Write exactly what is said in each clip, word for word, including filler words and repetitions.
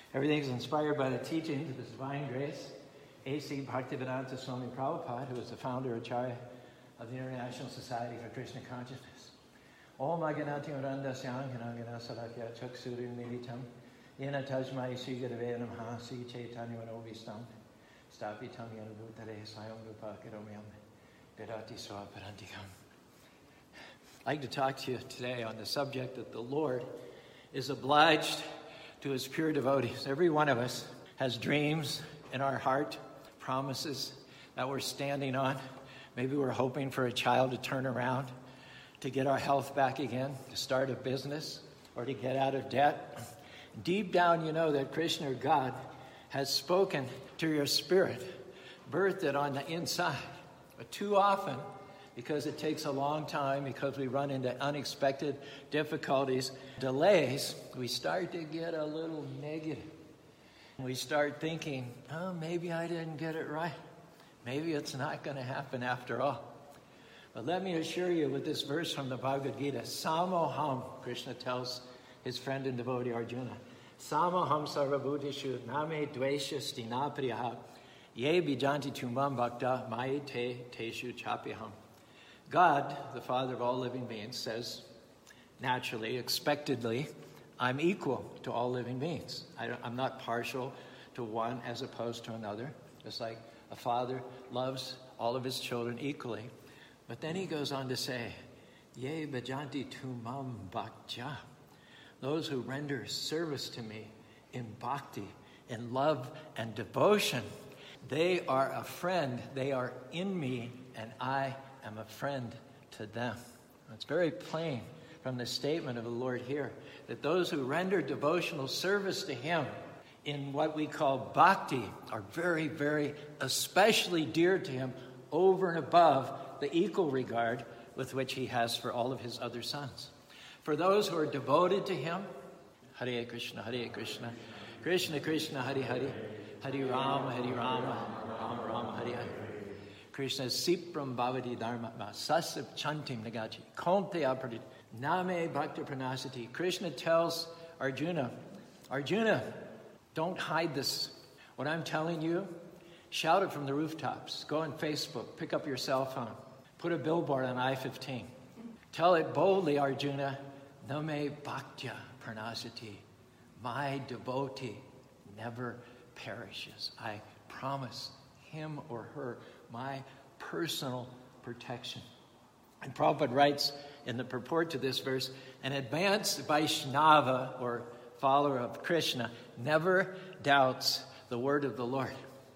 Everything is inspired by the teachings of His Divine Grace. A C Bhaktivedanta Swami Prabhupada, who is the founder Acharya of the International Society for Krishna Consciousness. Om Aganati Uranda Syanganagana Salakya Chaksurin Militam Yena Tajmai Sigadavedam Hasi Chaitanya Novistam Stapitam Yanabhutare Sayam Rupa Kiromiam Vedati Swaparantikam. I'd like to talk to you today on the subject that the Lord is obliged to His pure devotees. Every one of us has dreams in our heart, promises that we're standing on. Maybe we're hoping for a child to turn around, to get our health back again, to start a business, or to get out of debt. Deep down, you know that Krishna or God has spoken to your spirit, birthed it on the inside. But too often, because it takes a long time, because we run into unexpected difficulties, delays, we start to get a little negative. We start thinking, oh, maybe I didn't get it right. Maybe it's not going to happen after all. But let me assure you with this verse from the Bhagavad Gita, Samoham, Krishna tells his friend and devotee Arjuna, Samoham sarvabhutishu name dvesha stinapriyaha ye bijanti tumam bhakta maye te teshu chapiham. God, the Father of all living beings, says, naturally, expectedly, I'm equal to all living beings. I don't, I'm not partial to one as opposed to another. Just like a father loves all of his children equally. But then he goes on to say, Ye bhajanti tumam bhaktya. Those who render service to me in bhakti, in love and devotion, they are a friend. They are in me, and I am a friend to them. It's very plain from the statement of the Lord here that those who render devotional service to Him in what we call bhakti are very, very especially dear to Him over and above the equal regard with which He has for all of His other sons. For those who are devoted to Him, Hare Krishna, Hare Krishna, Krishna Krishna, Hare Hare, Hare Rama, Hare Rama, Rama Rama, Hare Hare. Krishna Sipram Bhavati Dharma Sasip Chantim Nagachi Konte Apradit Name Bhakta Pranasati. Krishna tells Arjuna, Arjuna, don't hide this. What I'm telling you, shout it from the rooftops. Go on Facebook, pick up your cell phone, put a billboard on I fifteen. Tell it boldly, Arjuna, Name Bhaktya Pranasati. My devotee never perishes. I promise him or her my personal protection. And Prabhupada writes in the purport to this verse, an advanced Vaishnava, or follower of Krishna, never doubts the word of the Lord.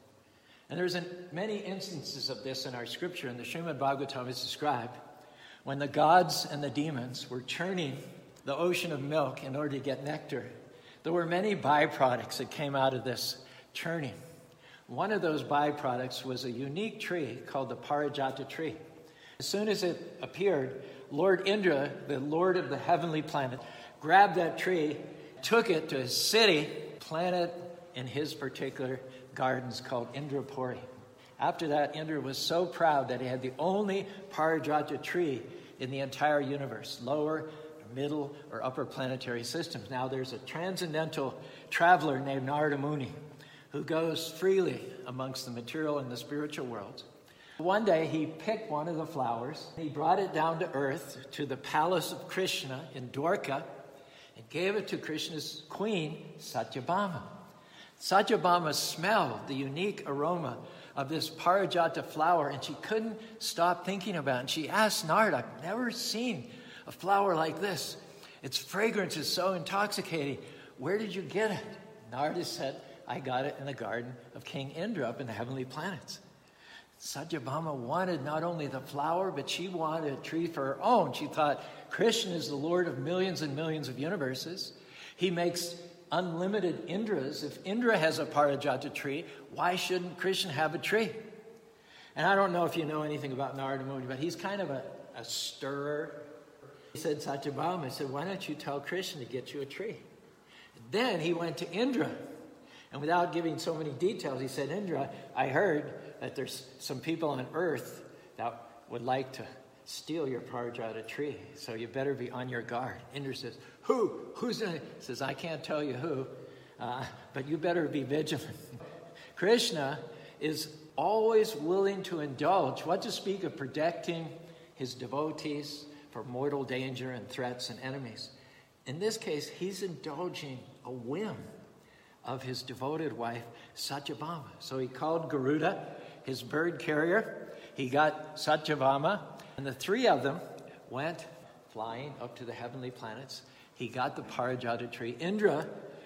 And there's an, many instances of this in our scripture. In the Srimad Bhagavatam is described when the gods and the demons were churning the ocean of milk in order to get nectar. There were many byproducts that came out of this churning. One of those byproducts was a unique tree called the Parijata tree. As soon as it appeared, Lord Indra, the lord of the heavenly planet, grabbed that tree, took it to his city, planted it in his particular gardens called Indrapuri. After that, Indra was so proud that he had the only Parijata tree in the entire universe, lower, middle, or upper planetary systems. Now there's a transcendental traveler named Narada Muni who goes freely amongst the material and the spiritual worlds. One day he picked one of the flowers, he brought it down to earth to the palace of Krishna in Dwarka and gave it to Krishna's queen, Satyabhama. Satyabhama smelled the unique aroma of this Parijata flower and she couldn't stop thinking about it. And she asked Narada, I've never seen a flower like this. Its fragrance is so intoxicating. Where did you get it? Narada said, I got it in the garden of King Indra up in the heavenly planets. Satyabhama wanted not only the flower, but she wanted a tree for her own. She thought, Krishna is the Lord of millions and millions of universes. He makes unlimited Indras. If Indra has a Parijata tree, why shouldn't Krishna have a tree? And I don't know if you know anything about Narada Muni, but he's kind of a, a stirrer. He said, Satyabhama, he said, why don't you tell Krishna to get you a tree? Then he went to Indra. And without giving so many details, he said, Indra, I heard that there's some people on earth that would like to steal your Parijata tree, so you better be on your guard. Indra says, who? Who's in it? He says, I can't tell you who, uh, but you better be vigilant. Krishna is always willing to indulge, what to speak of protecting his devotees for mortal danger and threats and enemies. In this case, he's indulging a whim of his devoted wife, Satyabhama. So he called Garuda, his bird carrier. He got Satyabhama, and the three of them went flying up to the heavenly planets. He got the Parijata tree. Indra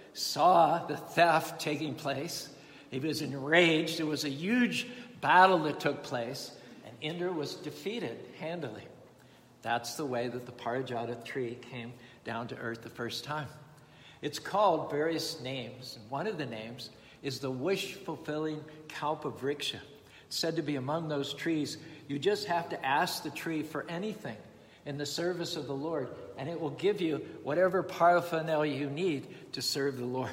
saw the theft taking place. He was enraged. It was a huge battle that took place, and Indra was defeated handily. That's the way that the Parijata tree came down to earth the first time. It's called various names, and one of the names is the wish-fulfilling Kalpavriksha. It's said to be among those trees. You just have to ask the tree for anything in the service of the Lord, and it will give you whatever paraphernalia you need to serve the Lord.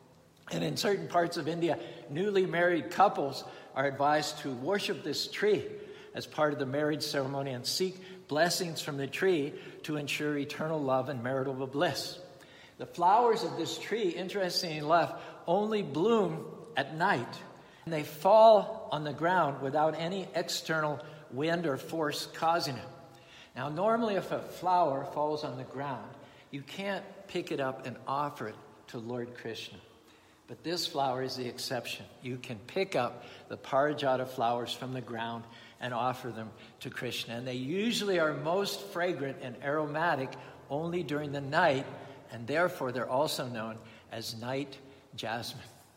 And in certain parts of India, newly married couples are advised to worship this tree as part of the marriage ceremony and seek blessings from the tree to ensure eternal love and marital bliss. The flowers of this tree, interestingly enough, only bloom at night. And they fall on the ground without any external wind or force causing it. Now, normally if a flower falls on the ground, you can't pick it up and offer it to Lord Krishna. But this flower is the exception. You can pick up the Parijata flowers from the ground and offer them to Krishna. And they usually are most fragrant and aromatic only during the night, and therefore they're also known as night jasmine.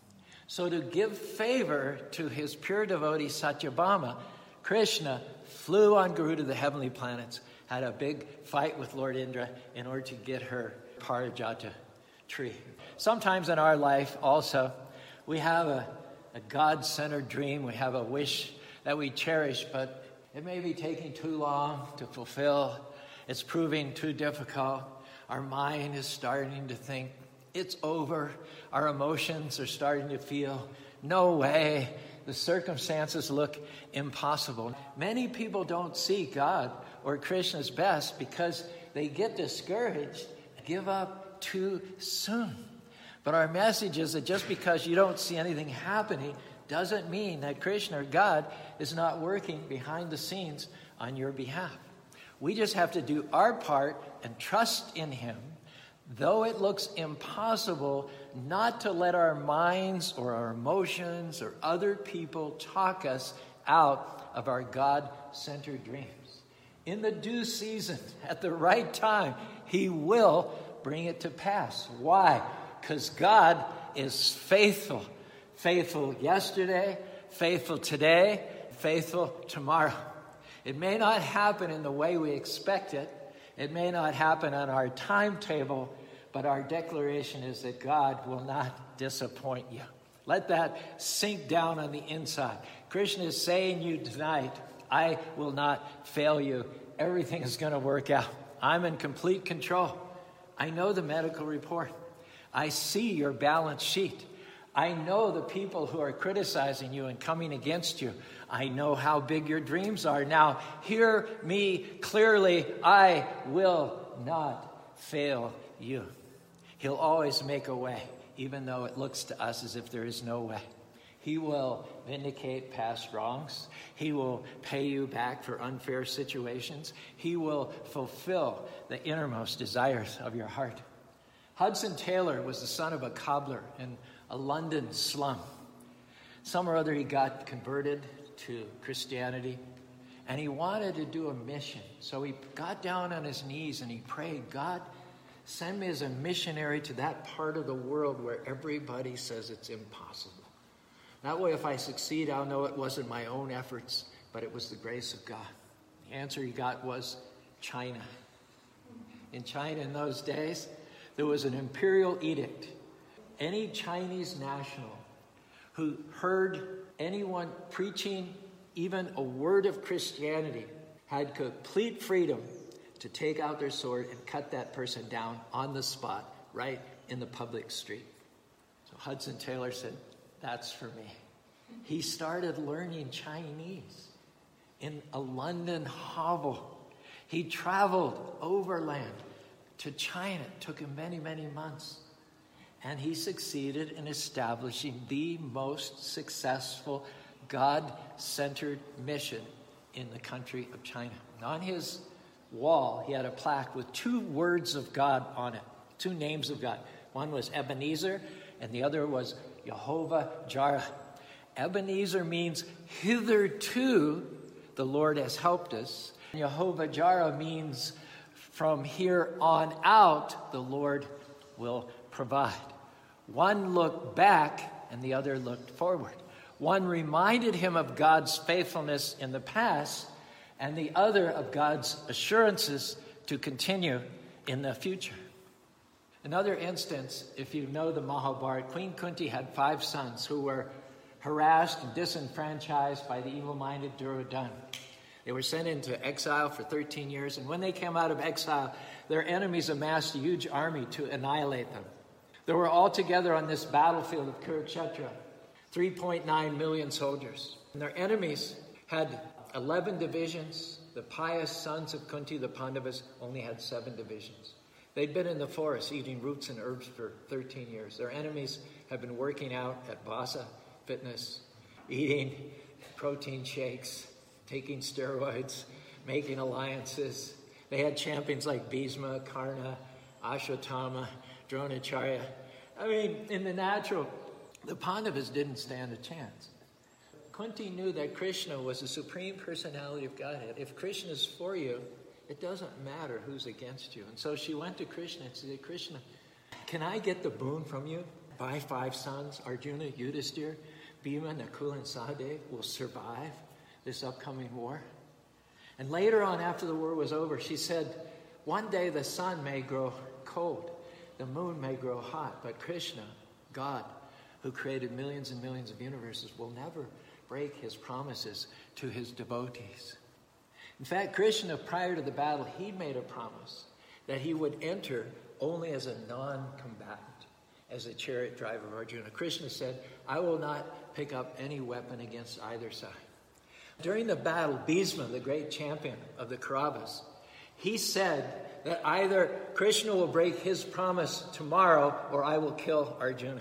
So to give favor to his pure devotee Satyabhama, Krishna flew on Garuda to the heavenly planets, had a big fight with Lord Indra in order to get her Parijata tree. Sometimes in our life also, we have a, a God-centered dream. We have a wish that we cherish, but it may be taking too long to fulfill. It's proving too difficult. Our mind is starting to think it's over. Our emotions are starting to feel, no way. The circumstances look impossible. Many people don't see God or Krishna's best because they get discouraged and give up too soon. But our message is that just because you don't see anything happening doesn't mean that Krishna or God is not working behind the scenes on your behalf. We just have to do our part and trust in him, though it looks impossible, not to let our minds or our emotions or other people talk us out of our God-centered dreams. In the due season, at the right time, he will bring it to pass. Why? Because God is faithful. Faithful yesterday, faithful today, faithful tomorrow. It may not happen in the way we expect it. It may not happen on our timetable, but our declaration is that God will not disappoint you. Let that sink down on the inside. Krishna is saying to you tonight, I will not fail you. Everything is going to work out. I'm in complete control. I know the medical report. I see your balance sheet. I know the people who are criticizing you and coming against you. I know how big your dreams are. Now, hear me clearly. I will not fail you. He'll always make a way, even though it looks to us as if there is no way. He will vindicate past wrongs. He will pay you back for unfair situations. He will fulfill the innermost desires of your heart. Hudson Taylor was the son of a cobbler in a London slum. Some or other he got converted to Christianity, and he wanted to do a mission. So he got down on his knees and he prayed, God, send me as a missionary to that part of the world where everybody says it's impossible. That way, if I succeed, I'll know it wasn't my own efforts, but it was the grace of God. The answer he got was China. In China in those days, there was an imperial edict. Any Chinese national who heard anyone preaching even a word of Christianity had complete freedom to take out their sword and cut that person down on the spot, right in the public street. So Hudson Taylor said, that's for me. He started learning Chinese in a London hovel. He traveled overland to China. It took him many, many months. And he succeeded in establishing the most successful God-centered mission in the country of China. And on his wall, he had a plaque with two words of God on it, two names of God. One was Ebenezer, and the other was Jehovah Jireh. Ebenezer means hitherto the Lord has helped us. Jehovah Jireh means from here on out the Lord will provide. One looked back and the other looked forward. One reminded him of God's faithfulness in the past, and the other of God's assurances to continue in the future. Another instance, if you know the Mahabharata, Queen Kunti had five sons who were harassed and disenfranchised by the evil-minded Duryodhana. They were sent into exile for thirteen years, and when they came out of exile, their enemies amassed a huge army to annihilate them. There were altogether on this battlefield of Kurukshetra three point nine million soldiers. And their enemies had eleven divisions. The pious sons of Kunti, the Pandavas, only had seven divisions. They'd been in the forest eating roots and herbs for thirteen years. Their enemies had been working out at Vasa Fitness, eating protein shakes, taking steroids, making alliances. They had champions like Bhisma, Karna, Ashwatthama, Dronacharya. I mean, in the natural, the Pandavas didn't stand a chance. Kunti knew that Krishna was the supreme personality of Godhead. If Krishna is for you, it doesn't matter who's against you. And so she went to Krishna and said, Krishna, can I get the boon from you? My five sons, Arjuna, Yudhisthira, Bhima, Nakula, and Sahadev, will survive this upcoming war. And later on, after the war was over, she said, one day the sun may grow cold, the moon may grow hot, but Krishna, God, who created millions and millions of universes, will never break his promises to his devotees. In fact, Krishna, prior to the battle, he made a promise that he would enter only as a non-combatant, as a chariot driver of Arjuna. Krishna said, I will not pick up any weapon against either side. During the battle, Bhisma, the great champion of the Kauravas, he said that either Krishna will break his promise tomorrow or I will kill Arjuna.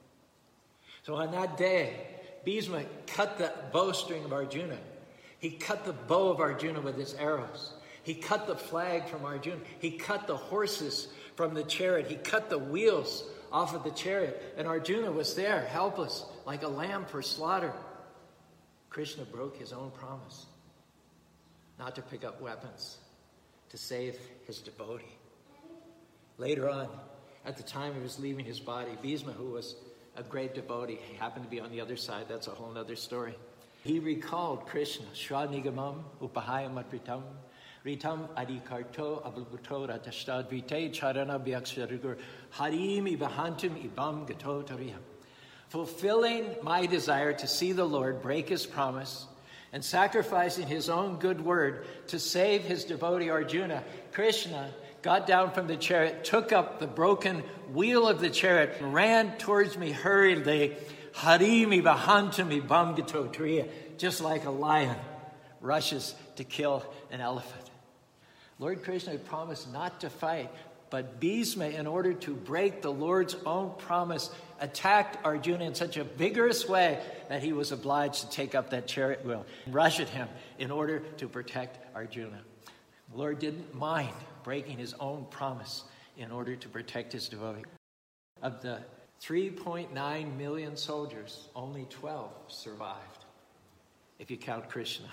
So on that day, Bhisma cut the bowstring of Arjuna. He cut the bow of Arjuna with his arrows. He cut the flag from Arjuna. He cut the horses from the chariot. He cut the wheels off of the chariot. And Arjuna was there, helpless, like a lamb for slaughter. Krishna broke his own promise not to pick up weapons, to save his devotee. Later on, at the time he was leaving his body, Bhisma, who was a great devotee, he happened to be on the other side. That's a whole other story. He recalled Krishna, Shra Nigamam Upahayam Atritam, Ritam Adikarto Ablubuto Ratashtad Vite Charana Byakshargur Harimi Bahantum Ibam Gato Tariham. Fulfilling my desire to see the Lord break his promise and sacrificing his own good word to save his devotee Arjuna, Krishna got down from the chariot, took up the broken wheel of the chariot, and ran towards me hurriedly, Harimi Bahantami Bamgato Triya, just like a lion rushes to kill an elephant. Lord Krishna had promised not to fight, but Bhisma, in order to break the Lord's own promise, attacked Arjuna in such a vigorous way that he was obliged to take up that chariot wheel and rush at him in order to protect Arjuna. The Lord didn't mind breaking his own promise in order to protect his devotee. Of the three point nine million soldiers, only twelve survived, if you count Krishna.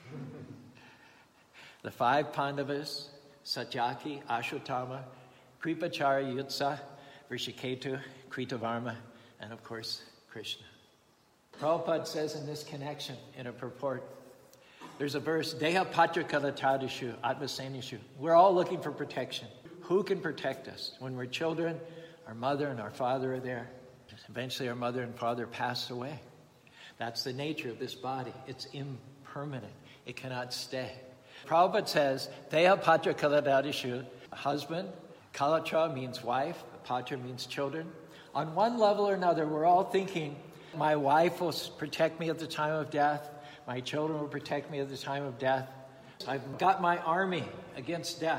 The five Pandavas, Satyaki, Ashwatthama, Kripacharya, Yutsa, Vrishiketu, Kritavarma, and of course, Krishna. Prabhupada says in this connection, in a purport, there's a verse, Deha Patra Kalatadishu, Atmasenishu. We're all looking for protection. Who can protect us? When we're children, our mother and our father are there. Eventually our mother and father pass away. That's the nature of this body. It's impermanent. It cannot stay. Prabhupada says, Deha Patra Kalatadishu, husband, Kalatra means wife, Patra means children. On one level or another, we're all thinking, my wife will protect me at the time of death. My children will protect me at the time of death. I've got my army against death.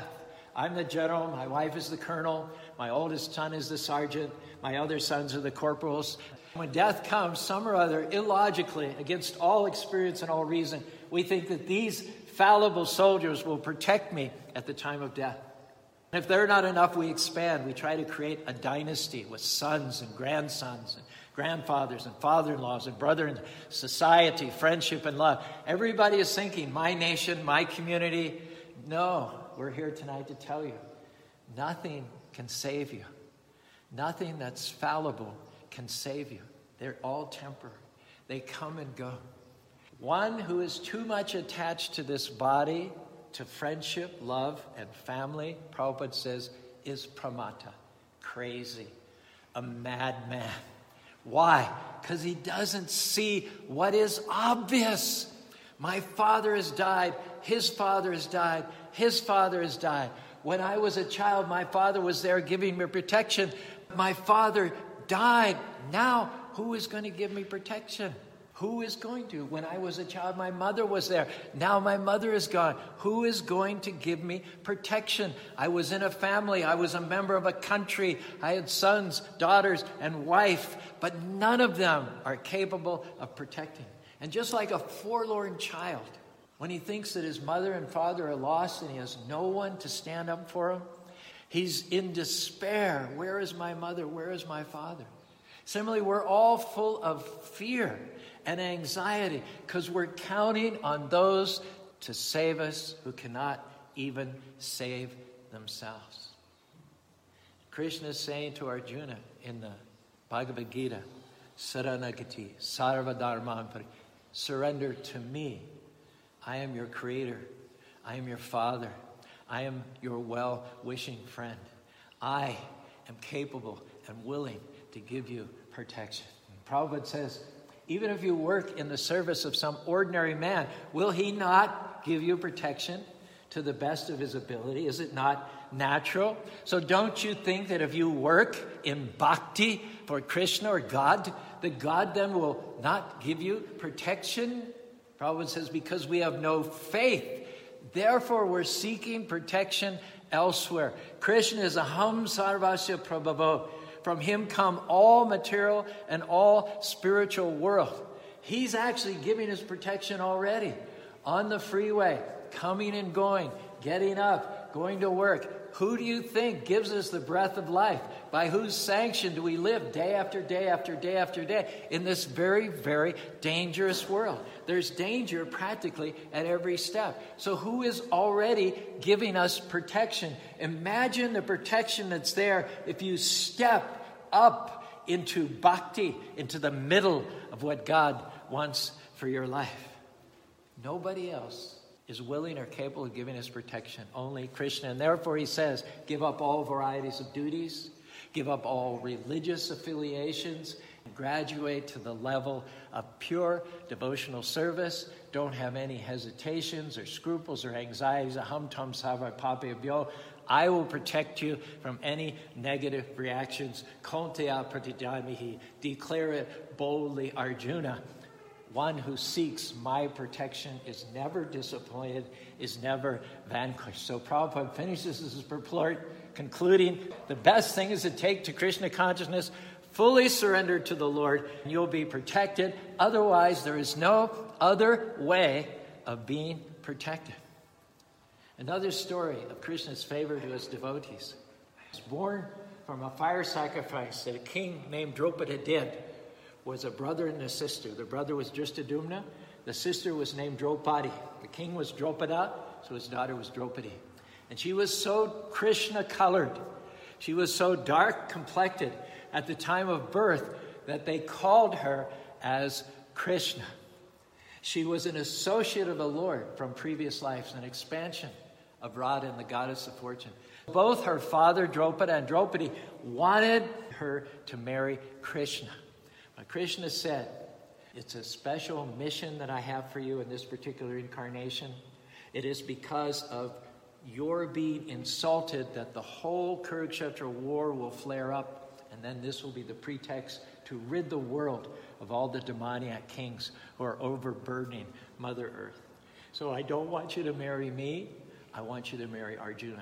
I'm the general, my wife is the colonel, my oldest son is the sergeant, my other sons are the corporals. When death comes, some or other, illogically, against all experience and all reason, we think that these fallible soldiers will protect me at the time of death. If they're not enough, we expand. We try to create a dynasty with sons and grandsons and grandfathers and father-in-laws and brother and society, friendship and love. Everybody is thinking, my nation, my community. No, we're here tonight to tell you, nothing can save you. Nothing that's fallible can save you. They're all temporary. They come and go. One who is too much attached to this body, to friendship, love, and family, Prabhupada says, is pramata, crazy, a madman. Why? Because he doesn't see what is obvious. My father has died. His father has died. His father has died. When I was a child, my father was there giving me protection. My father died. Now, who is going to give me protection? Who is going to? When I was a child, my mother was there. Now my mother is gone. Who is going to give me protection? I was in a family. I was a member of a country. I had sons, daughters, and wife, but none of them are capable of protecting. And just like a forlorn child, when he thinks that his mother and father are lost and he has no one to stand up for him, he's in despair. Where is my mother? Where is my father? Similarly, we're all full of fear and anxiety because we're counting on those to save us who cannot even save themselves. Krishna is saying to Arjuna in the Bhagavad Gita, Saranagati, Sarvadharman, surrender to me. I am your creator. I am your father. I am your well-wishing friend. I am capable and willing to give you protection. And Prabhupada says, even if you work in the service of some ordinary man, will he not give you protection to the best of his ability? Is it not natural? So don't you think that if you work in bhakti for Krishna or God, that God then will not give you protection? Prabhupada says, because we have no faith, therefore we're seeking protection elsewhere. Krishna is aham sarvasya prabhavo. From him come all material and all spiritual world. He's actually giving his protection already. On the freeway, coming and going, getting up, going to work. Who do you think gives us the breath of life? By whose sanction do we live day after day after day after day in this very, very dangerous world? There's danger practically at every step. So who is already giving us protection? Imagine the protection that's there if you step up into bhakti, into the middle of what God wants for your life. Nobody else is willing or capable of giving us protection, only Krishna. And therefore he says, give up all varieties of duties, give up all religious affiliations, and graduate to the level of pure devotional service. Don't have any hesitations or scruples or anxieties. Aham tam sarva papebhyo. I will protect you from any negative reactions. Konteya pratidhyamihi. Declare it boldly, Arjuna. One who seeks my protection is never disappointed, is never vanquished. So Prabhupada finishes his purport, concluding, the best thing is to take to Krishna consciousness, fully surrender to the Lord, and you'll be protected. Otherwise, there is no other way of being protected. Another story of Krishna's favor to his devotees. He was born from a fire sacrifice that a king named Draupadi did. Was a brother and a sister. The brother was Dristadumna. The sister was named Draupadi. The king was Draupada, so his daughter was Draupadi. And she was so Krishna-colored. She was so dark-complected at the time of birth that they called her as Krishna. She was an associate of the Lord from previous lives, an expansion of Radha and the goddess of fortune. Both her father, Draupada, and Draupadi wanted her to marry Krishna. But Krishna said, it's a special mission that I have for you in this particular incarnation. It is because of your being insulted that the whole Kurukshetra war will flare up, and then this will be the pretext to rid the world of all the demoniac kings who are overburdening Mother Earth. So I don't want you to marry me. I want you to marry Arjuna.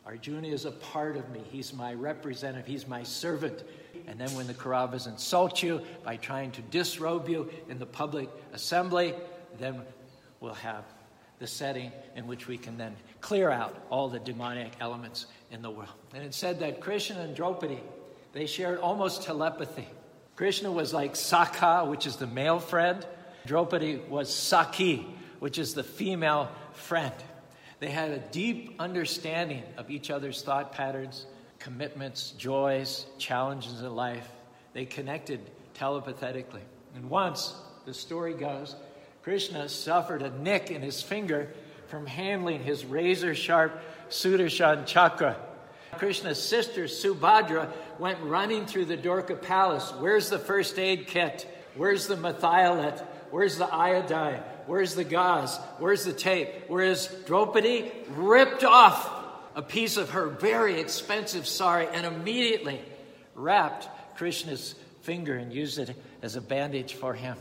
Arjuna is a part of me. He's my representative. He's my servant. And then when the Kauravas insult you by trying to disrobe you in the public assembly, then we'll have the setting in which we can then clear out all the demonic elements in the world. And it said that Krishna and Draupadi, they shared almost telepathy. Krishna was like Sakha, which is the male friend. Draupadi was Sakhi, which is the female friend. They had a deep understanding of each other's thought patterns, commitments, joys, challenges in life. They connected telepathetically. And once, the story goes, Krishna suffered a nick in his finger from handling his razor-sharp Sudarshan chakra. Krishna's sister, Subhadra, went running through the Dwarka palace. Where's the first aid kit? Where's the methiolet? Where's the iodine? Where's the gauze? Where's the tape? Whereas Draupadi ripped off a piece of her very expensive sari and immediately wrapped Krishna's finger and used it as a bandage for him.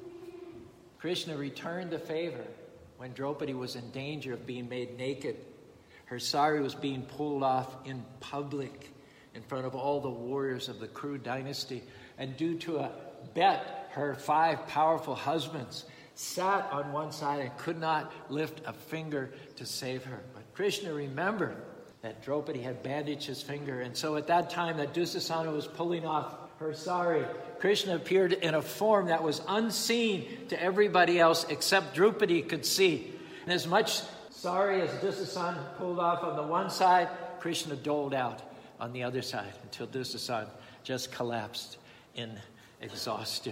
Krishna returned the favor when Draupadi was in danger of being made naked. Her sari was being pulled off in public in front of all the warriors of the Kuru dynasty. And due to a bet, her five powerful husbands sat on one side and could not lift a finger to save her. But Krishna remembered that Draupadi had bandaged his finger. And so at that time that Dusasana was pulling off her sari, Krishna appeared in a form that was unseen to everybody else except Draupadi could see. And as much sari as Dusasana pulled off on the one side, Krishna doled out on the other side until Dusasana just collapsed in exhaustion.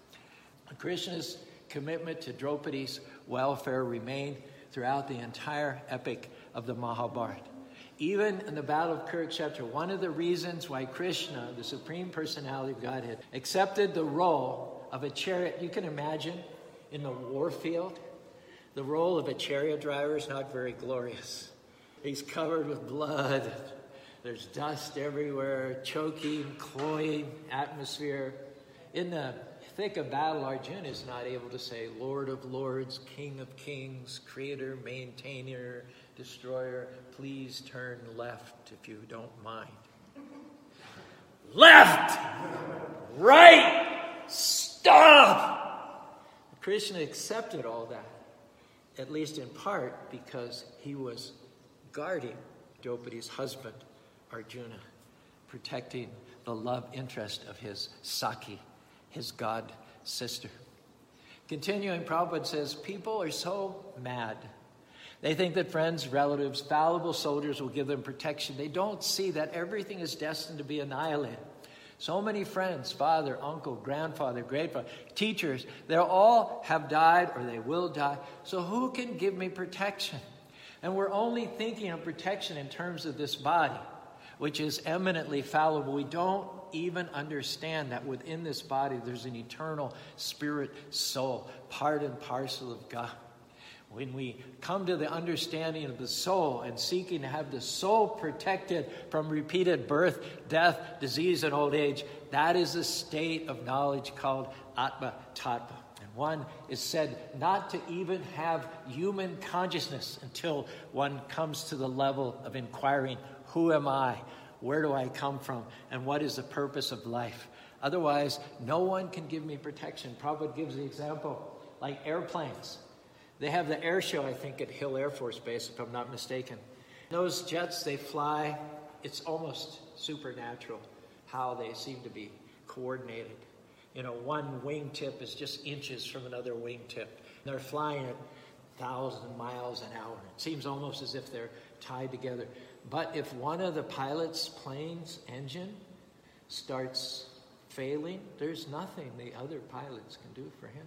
Krishna's commitment to Draupadi's welfare remained throughout the entire epic of the Mahabharata. Even in the Battle of Kurukshetra, one of the reasons why Krishna, the Supreme Personality of Godhead, accepted the role of a chariot, you can imagine, in the war field, the role of a chariot driver is not very glorious. He's covered with blood. There's dust everywhere, choking, cloying atmosphere. In the thick of battle, Arjuna is not able to say, Lord of Lords, King of Kings, Creator, Maintainer, Destroyer, please turn left if you don't mind. Left! Right! Stop! Krishna accepted all that, at least in part because he was guarding Draupadi's husband, Arjuna, protecting the love interest of his Sakhi, his god sister. Continuing, Prabhupada says, people are so mad. They think that friends, relatives, fallible soldiers will give them protection. They don't see that everything is destined to be annihilated. So many friends, father, uncle, grandfather, great-father, teachers, they all have died or they will die. So who can give me protection? And we're only thinking of protection in terms of this body, which is eminently fallible. We don't even understand that within this body there's an eternal spirit soul, part and parcel of God. When we come to the understanding of the soul and seeking to have the soul protected from repeated birth, death, disease, and old age, that is a state of knowledge called Atma Tattva. And one is said not to even have human consciousness until one comes to the level of inquiring, who am I? Where do I come from? And what is the purpose of life? Otherwise, no one can give me protection. Prabhupada gives the example like airplanes. They have the air show, I think, at Hill Air Force Base, if I'm not mistaken. Those jets, they fly, it's almost supernatural how they seem to be coordinated. You know, one wingtip is just inches from another wingtip. They're flying at one thousand miles an hour. It seems almost as if they're tied together. But if one of the pilot's plane's engine starts failing, there's nothing the other pilots can do for him.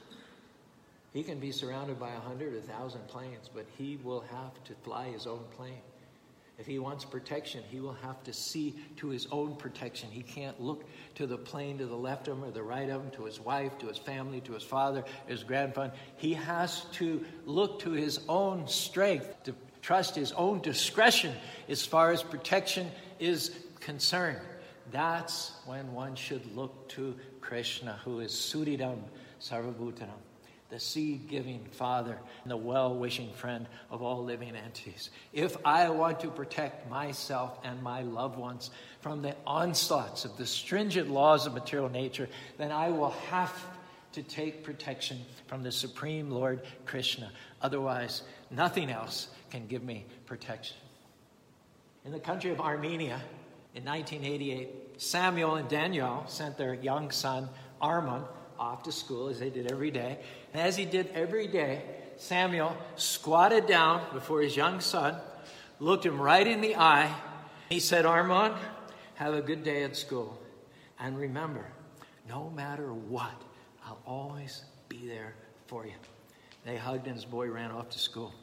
He can be surrounded by a hundred, a thousand planes, but he will have to fly his own plane. If he wants protection, he will have to see to his own protection. He can't look to the plane to the left of him or the right of him, to his wife, to his family, to his father, his grandfather. He has to look to his own strength, to trust his own discretion as far as protection is concerned. That's when one should look to Krishna, who is Suridam Sarvabhutanam. the seed-giving Father, and the well-wishing friend of all living entities. If I want to protect myself and my loved ones from the onslaughts of the stringent laws of material nature, then I will have to take protection from the Supreme Lord Krishna. Otherwise, nothing else can give me protection. In the country of Armenia, in nineteen eighty-eight, Samuel and Daniel sent their young son, Armon, off to school, as they did every day. And as he did every day, Samuel squatted down before his young son, looked him right in the eye. He said, Armon, have a good day at school. And remember, no matter what, I'll always be there for you. They hugged, and his boy ran off to school.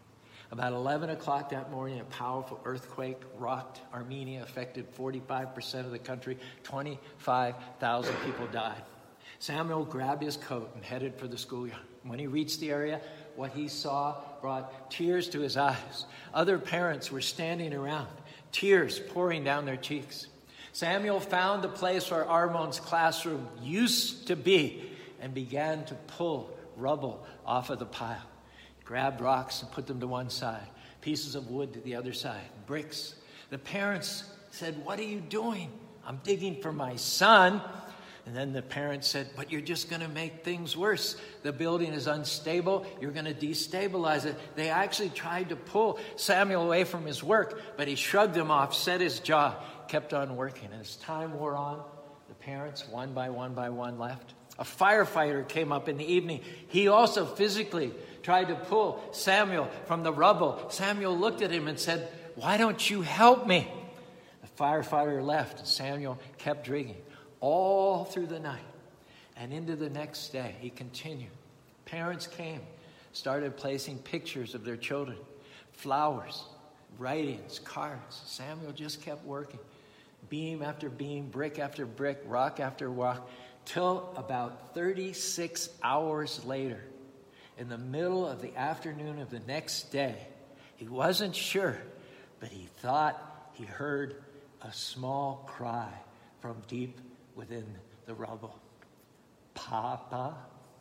About eleven o'clock that morning, a powerful earthquake rocked Armenia, affected forty-five percent of the country. twenty-five thousand people died. Samuel grabbed his coat and headed for the schoolyard. When he reached the area, what he saw brought tears to his eyes. Other parents were standing around, tears pouring down their cheeks. Samuel found the place where Armon's classroom used to be and began to pull rubble off of the pile. He grabbed rocks and put them to one side, pieces of wood to the other side, bricks. The parents said, what are you doing? I'm digging for my son. And then the parents said, but you're just going to make things worse. The building is unstable. You're going to destabilize it. They actually tried to pull Samuel away from his work, but he shrugged them off, set his jaw, kept on working. And as time wore on, the parents, one by one by one, left. A firefighter came up in the evening. He also physically tried to pull Samuel from the rubble. Samuel looked at him and said, why don't you help me? The firefighter left, and Samuel kept digging. All through the night and into the next day, he continued. Parents came, started placing pictures of their children, flowers, writings, cards. Samuel just kept working, beam after beam, brick after brick, rock after rock, till about thirty-six hours later, in the middle of the afternoon of the next day, he wasn't sure, but he thought he heard a small cry from deep within the rubble. Papa?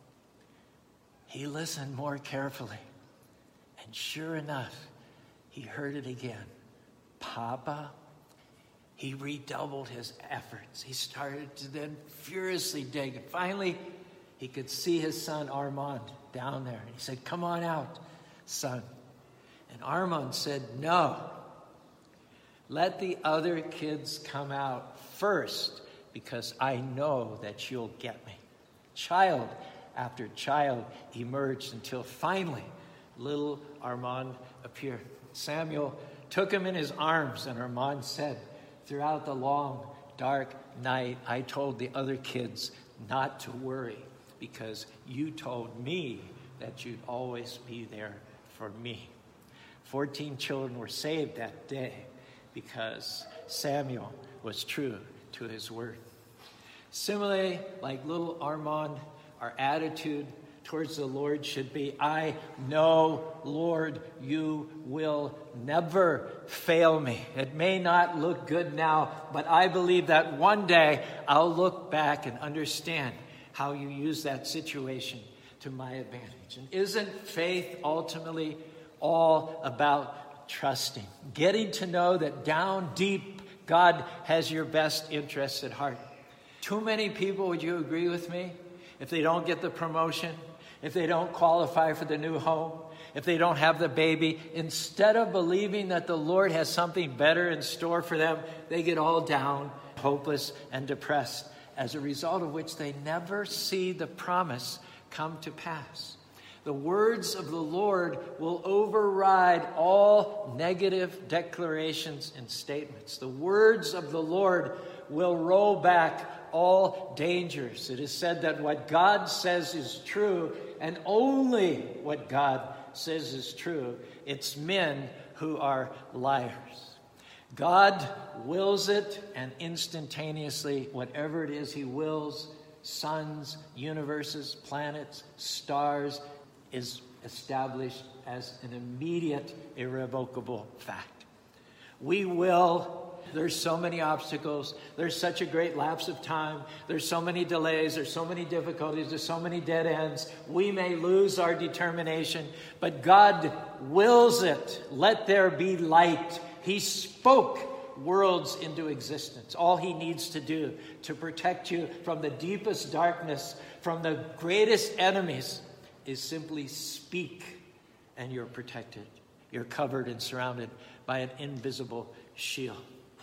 He listened more carefully, and sure enough, he heard it again. Papa? He redoubled his efforts. He started to then furiously dig. And finally, he could see his son Armand down there. And he said, come on out, son. And Armand said, no. Let the other kids come out first, because I know that you'll get me. Child after child emerged until finally little Armand appeared. Samuel took him in his arms, and Armand said, throughout the long, dark night, I told the other kids not to worry, because you told me that you'd always be there for me. Fourteen children were saved that day because Samuel was true to his word. Similarly, like little Armand, our attitude towards the Lord should be, I know, Lord, you will never fail me. It may not look good now, but I believe that one day I'll look back and understand how you use that situation to my advantage. And isn't faith ultimately all about trusting? Getting to know that down deep, God has your best interests at heart. Too many people, would you agree with me, if they don't get the promotion, if they don't qualify for the new home, if they don't have the baby, instead of believing that the Lord has something better in store for them, they get all down, hopeless, and depressed, as a result of which they never see the promise come to pass. The words of the Lord will override all negative declarations and statements. The words of the Lord will roll back all dangers. It is said that what God says is true, and only what God says is true. It's men who are liars. God wills it, and instantaneously, whatever it is he wills, suns, universes, planets, stars, is established as an immediate, irrevocable fact. We will There's so many obstacles. There's such a great lapse of time. There's so many delays. There's so many difficulties. There's so many dead ends. We may lose our determination, but God wills it. Let there be light. He spoke worlds into existence. All he needs to do to protect you from the deepest darkness, from the greatest enemies, is simply speak, and you're protected. You're covered and surrounded by an invisible shield.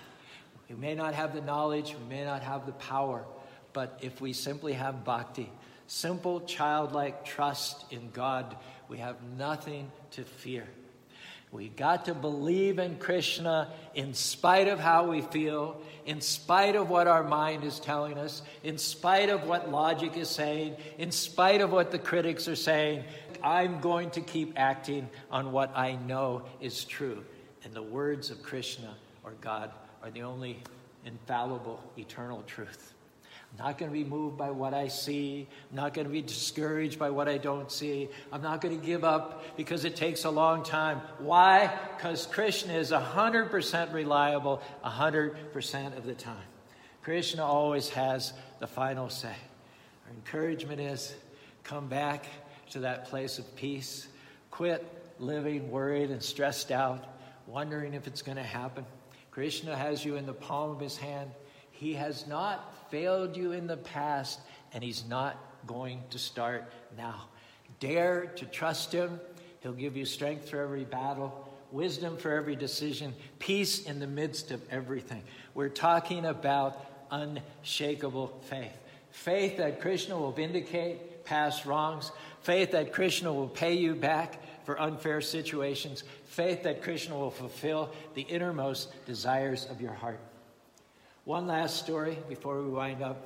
We may not have the knowledge, we may not have the power, but if we simply have bhakti, simple childlike trust in God, we have nothing to fear. We got to believe in Krishna in spite of how we feel, in spite of what our mind is telling us, in spite of what logic is saying, in spite of what the critics are saying. I'm going to keep acting on what I know is true. And the words of Krishna or God are the only infallible, eternal truth. I'm not going to be moved by what I see. I'm not going to be discouraged by what I don't see. I'm not going to give up because it takes a long time. Why? Because Krishna is one hundred percent reliable one hundred percent of the time. Krishna always has the final say. Our encouragement is come back to that place of peace. Quit living worried and stressed out, wondering if it's going to happen. Krishna has you in the palm of his hand. He has not failed you in the past, and he's not going to start now. Dare to trust him. He'll give you strength for every battle, wisdom for every decision, peace in the midst of everything. We're talking about unshakable faith. Faith that Krishna will vindicate past wrongs. Faith that Krishna will pay you back for unfair situations. Faith that Krishna will fulfill the innermost desires of your heart. One last story before we wind up.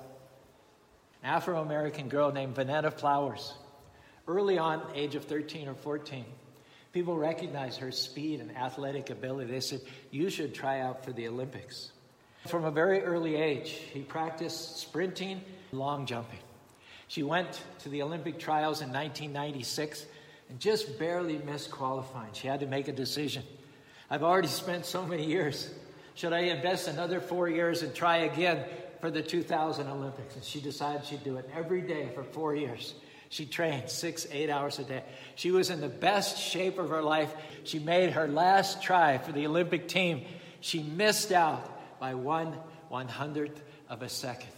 An Afro-American girl named Vanetta Flowers. Early on, age of thirteen or fourteen, people recognized her speed and athletic ability. They said, you should try out for the Olympics. From a very early age, he practiced sprinting, long jumping. She went to the Olympic trials in nineteen ninety-six and just barely missed qualifying. She had to make a decision. I've already spent so many years. Should I invest another four years and try again for the two thousand Olympics? And she decided she'd do it every day for four years. She trained six, eight hours a day. She was in the best shape of her life. She made her last try for the Olympic team. She missed out by one one-hundredth of a second.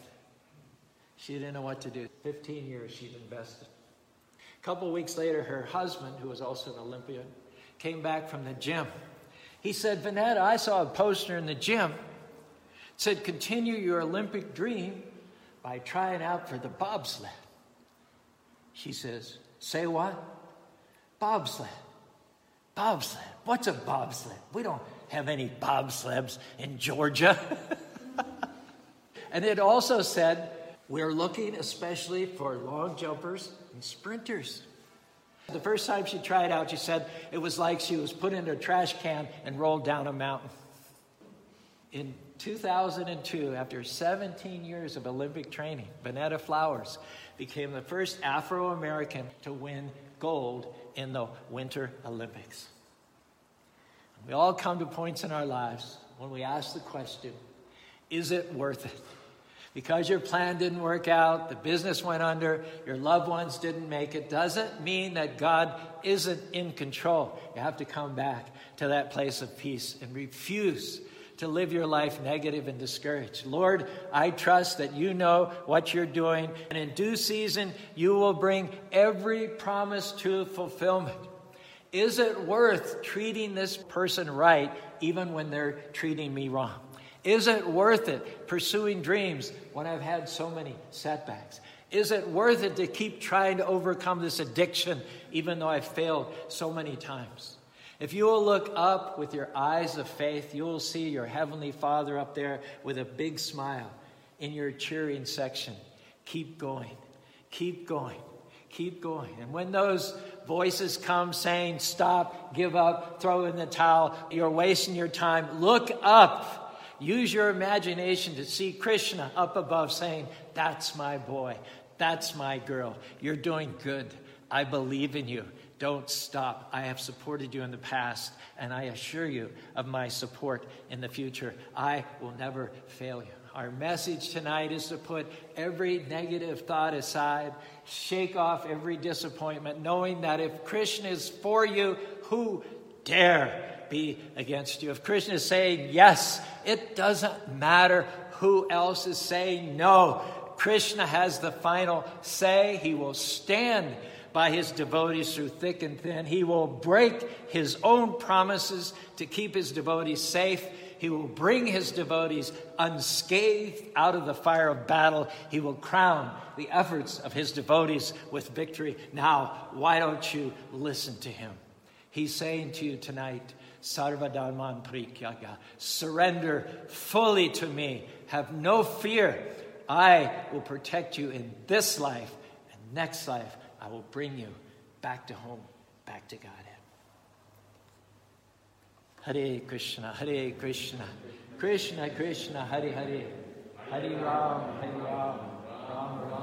She didn't know what to do. fifteen years she'd invested. A couple weeks later, her husband, who was also an Olympian, came back from the gym. He said, Vanetta, I saw a poster in the gym. It said, continue your Olympic dream by trying out for the bobsled. She says, say what? Bobsled. Bobsled. What's a bobsled? We don't have any bobsleds in Georgia. And it also said, we're looking especially for long jumpers and sprinters. The first time she tried out, she said it was like she was put in a trash can and rolled down a mountain. In two thousand two, after seventeen years of Olympic training, Vanetta Flowers became the first Afro-American to win gold in the Winter Olympics. We all come to points in our lives when we ask the question, is it worth it? Because your plan didn't work out, the business went under, your loved ones didn't make it, doesn't mean that God isn't in control. You have to come back to that place of peace and refuse to live your life negative and discouraged. Lord, I trust that you know what you're doing, and in due season, you will bring every promise to fulfillment. Is it worth treating this person right even when they're treating me wrong? Is it worth it pursuing dreams when I've had so many setbacks? Is it worth it to keep trying to overcome this addiction even though I've failed so many times? If you will look up with your eyes of faith, you will see your Heavenly Father up there with a big smile in your cheering section. Keep going, keep going, keep going. And when those voices come saying, stop, give up, throw in the towel, you're wasting your time, look up. Use your imagination to see Krishna up above saying, that's my boy, that's my girl. You're doing good. I believe in you. Don't stop. I have supported you in the past, and I assure you of my support in the future. I will never fail you. Our message tonight is to put every negative thought aside, shake off every disappointment, knowing that if Krishna is for you, who dare be against you? If Krishna is saying yes, it doesn't matter who else is saying no. Krishna has the final say. He will stand by his devotees through thick and thin. He will break his own promises to keep his devotees safe. He will bring his devotees unscathed out of the fire of battle. He will crown the efforts of his devotees with victory. Now, why don't you listen to him? He's saying to you tonight, Sarva Dharman Prikyaga, surrender fully to me. Have no fear. I will protect you in this life, and next life I will bring you back to home, back to Godhead. Hare Krishna, Hare Krishna, Krishna Krishna, Hare Hare, Hare Ram, Hare Ram, Ram Ram.